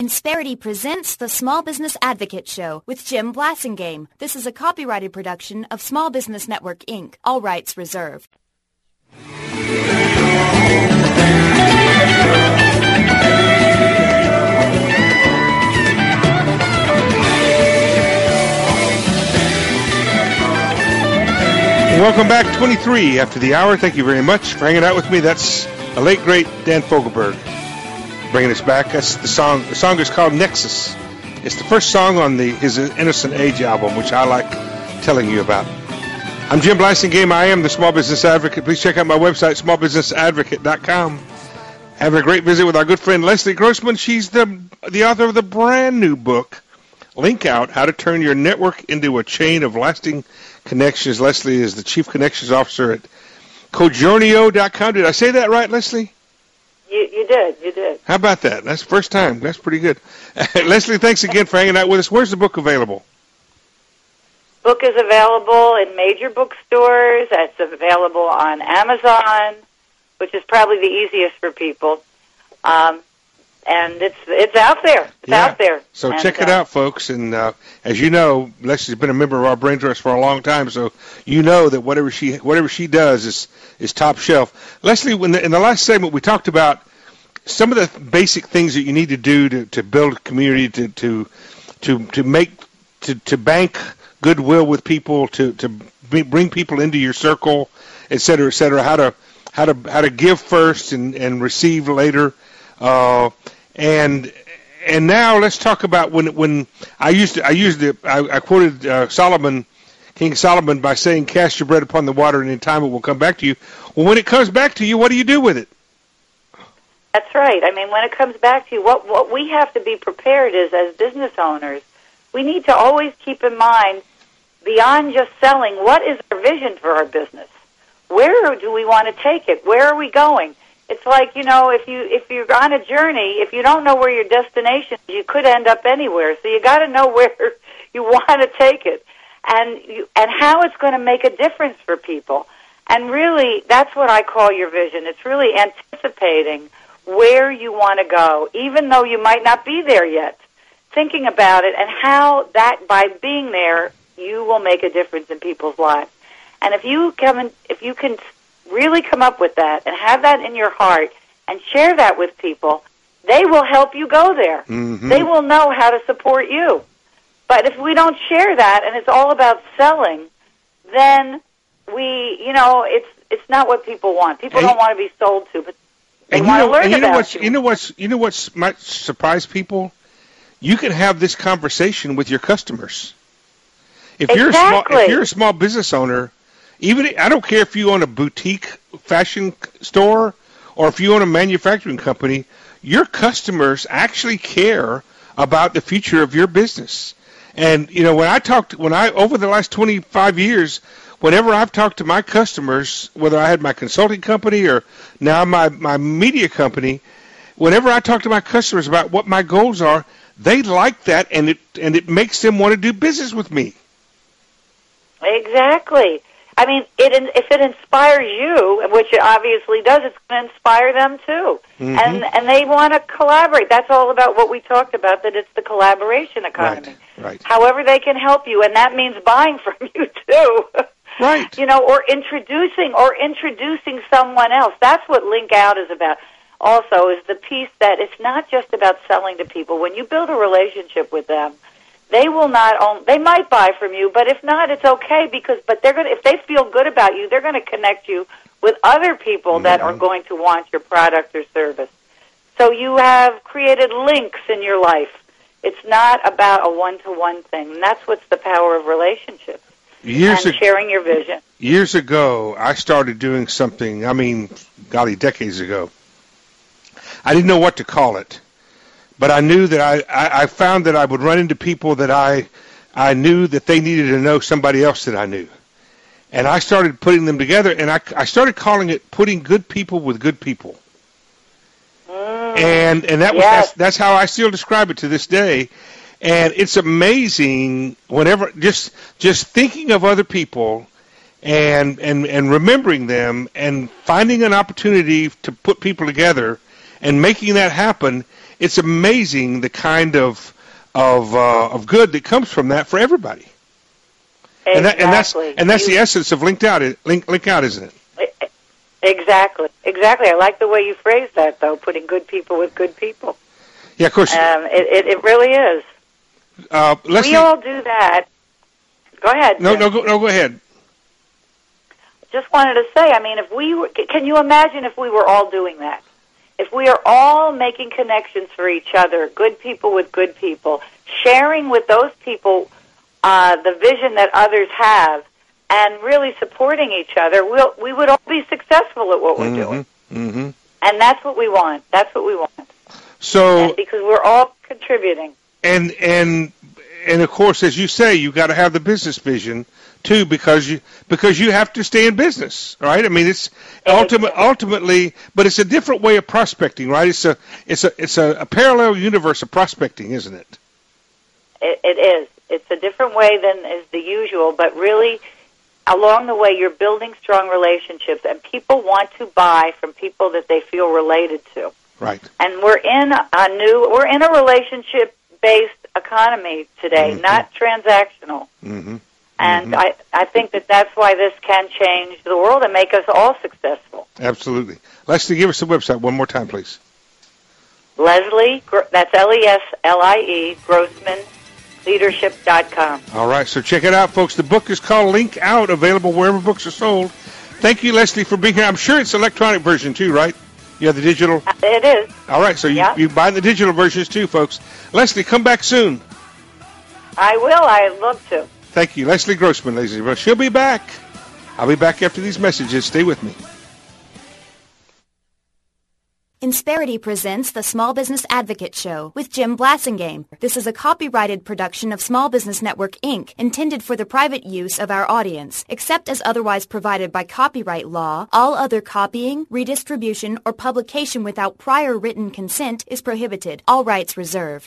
Insperity presents the Small Business Advocate Show with Jim Blasingame. This is a copyrighted production of Small Business Network, Inc., all rights reserved. Welcome back, 23 after the hour. Thank you very much for hanging out with me. That's the late, great Dan Fogelberg bringing us back. That's the song. The song is called Nexus. It's the first song on his Innocent Age album, which I like telling you about. I'm Jim Blasingame. I am the Small Business Advocate. Please check out my website, smallbusinessadvocate.com. Having a great visit with our good friend Leslie Grossman. She's the author of the brand new book, Link Out, How to Turn Your Network into a Chain of Lasting Connections. Leslie is the Chief Connections Officer at Cojourneo.com. Did I say that right, Leslie? You did. How about that? That's the first time. That's pretty good. Leslie, thanks again for hanging out with us. Where's the book available? Book is available in major bookstores. It's available on Amazon, which is probably the easiest for people. And it's out there. It's out there. So check it out, folks. And as you know, Leslie's been a member of our Brain Trust for a long time, so you know that whatever she does is top shelf. Leslie, in the last segment, we talked about some of the basic things that you need to do to build a community, to bank goodwill with people, to bring people into your circle, et cetera, et cetera. How to give first and receive later. And now let's talk about when I quoted Solomon, King Solomon, by saying, "Cast your bread upon the water, and in time it will come back to you." Well, when it comes back to you, what do you do with it? That's right. I mean, when it comes back to you, what we have to be prepared is, as business owners, we need to always keep in mind, beyond just selling, what is our vision for our business? Where do we want to take it? Where are we going? It's like, if you're on a journey, if you don't know where your destination is, you could end up anywhere. So you got to know where you want to take it, and how it's going to make a difference for people. And really, that's what I call your vision. It's really anticipating where you want to go, even though you might not be there yet. Thinking about it and how that, by being there, you will make a difference in people's lives. And if you can really come up with that and have that in your heart and share that with people, they will help you go there. Mm-hmm. They will know how to support you. But if we don't share that and it's all about selling, then it's not what people want. People don't want to be sold to, but they want to learn about you. You know what might surprise people? You can have this conversation with your customers. If you're a small business owner, I don't care if you own a boutique fashion store or if you own a manufacturing company, your customers actually care about the future of your business. And over the last 25 years, whenever I've talked to my customers, whether I had my consulting company or now my media company, whenever I talk to my customers about what my goals are, they like that, and it makes them want to do business with me. Exactly. I mean, if it inspires you, which it obviously does, it's going to inspire them too. Mm-hmm. And they want to collaborate. That's all about what we talked about, that it's the collaboration economy. Right. However they can help you, and that means buying from you too. Right. Or introducing someone else. That's what Link Out is about. Also, is the piece that it's not just about selling to people. When you build a relationship with them, they will they might buy from you, but if not, it's okay but if they feel good about you, they're going to connect you with other people that are going to want your product or service. So you have created links in your life. It's not about a one-to-one thing. And that's what's the power of relationships. Sharing your vision. Years ago, I started doing something, decades ago. I didn't know what to call it. But I knew that I found that I would run into people that I knew that they needed to know somebody else that I knew. And I started putting them together, and I started calling it Putting Good People with Good People. And that's how I still describe it to this day. And it's amazing whenever just thinking of other people and remembering them and finding an opportunity to put people together and making that happen. it's amazing the kind of good that comes from that for everybody. Exactly. And that's the essence of Link Out, isn't it? Exactly. I like the way you phrase that, though, putting good people with good people. Yeah, of course. It really is. Leslie, we all do that. Go ahead. Go ahead. Just wanted to say, I mean, can you imagine if we were all doing that? If we are all making connections for each other, good people with good people, sharing with those people the vision that others have, and really supporting each other, we would all be successful at what we're doing. Mm-hmm. And that's what we want. So, because we're all contributing. And of course, as you say, you got to have the business vision too, because you have to stay in business, right? I mean, it's ultimately, but it's a different way of prospecting, right? It's a parallel universe of prospecting, isn't it? It is. It's a different way than is the usual, but really, along the way, you're building strong relationships, and people want to buy from people that they feel related to. Right. And we're in a relationship-based economy today, not transactional. Mm-hmm. And I think that's why this can change the world and make us all successful. Absolutely. Leslie, give us the website one more time, please. Leslie, that's Leslie, Grossman, leadership.com. All right, so check it out, folks. The book is called Link Out, available wherever books are sold. Thank you, Leslie, for being here. I'm sure it's an electronic version, too, right? You have the digital? It is. All right, so you buy the digital versions, too, folks. Leslie, come back soon. I will. I'd love to. Thank you. Leslie Grossman, ladies and gentlemen. She'll be back. I'll be back after these messages. Stay with me. Insperity presents the Small Business Advocate Show with Jim Blasingame. This is a copyrighted production of Small Business Network, Inc., intended for the private use of our audience. Except as otherwise provided by copyright law, all other copying, redistribution, or publication without prior written consent is prohibited. All rights reserved.